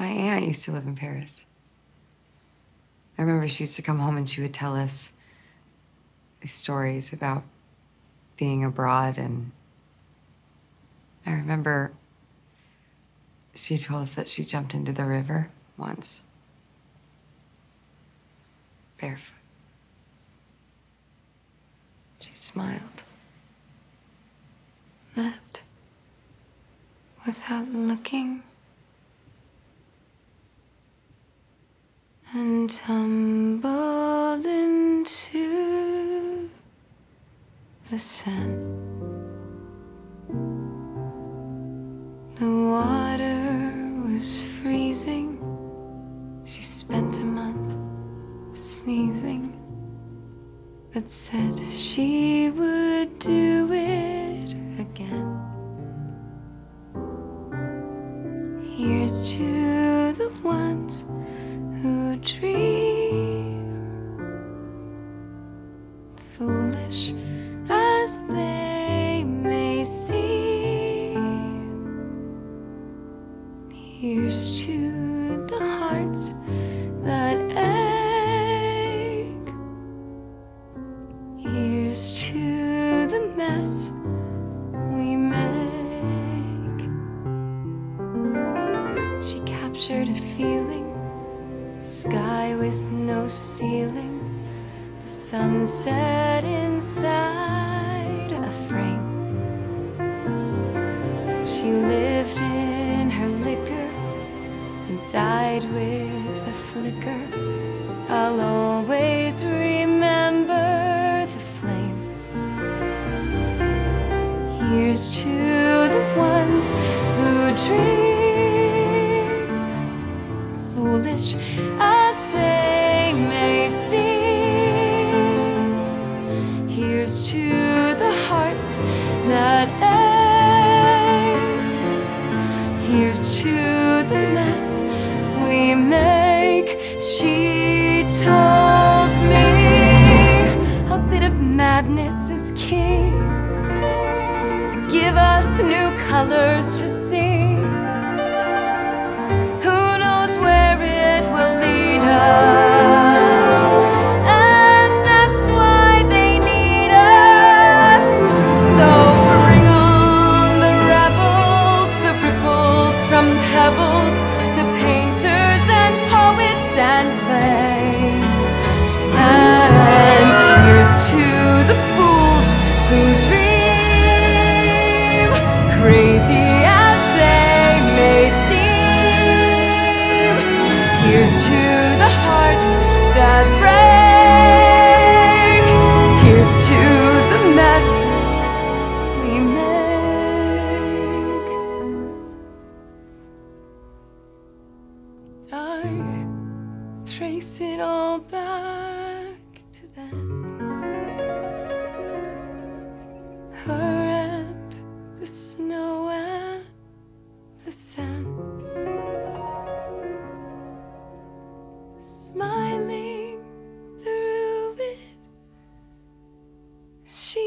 My aunt used to live in Paris. I remember she used to come home and she would tell us these stories about being abroad, and I remember she told us that she jumped into the river once, barefoot. She smiled, left without looking, and tumbled into the sand. The water was freezing. She spent a month sneezing, but said she would do it again. Here's to the ones who dream, foolish as they may seem. Here's to the hearts that ache. Here's to the mess we make. She captured a feeling, sky with no ceiling, the sunset inside a frame. She lived in her liquor and died with a flicker. I'll always remember the flame. Here's to the ones who dream, foolish as they may seem. Here's to the hearts that ache. Here's to the mess we make. She told me a bit of madness is key, to give us new colors to see. Who knows where it will lead us? And that's why they need us. So bring on the rebels, the ripples from pebbles, the painters and poets and plays. And here's to the fools who dream, crazy as they may seem. Here's to the hearts that break. Here's to the mess we make. I trace it all back to then. Her and the snow and the sand, smiling through it. She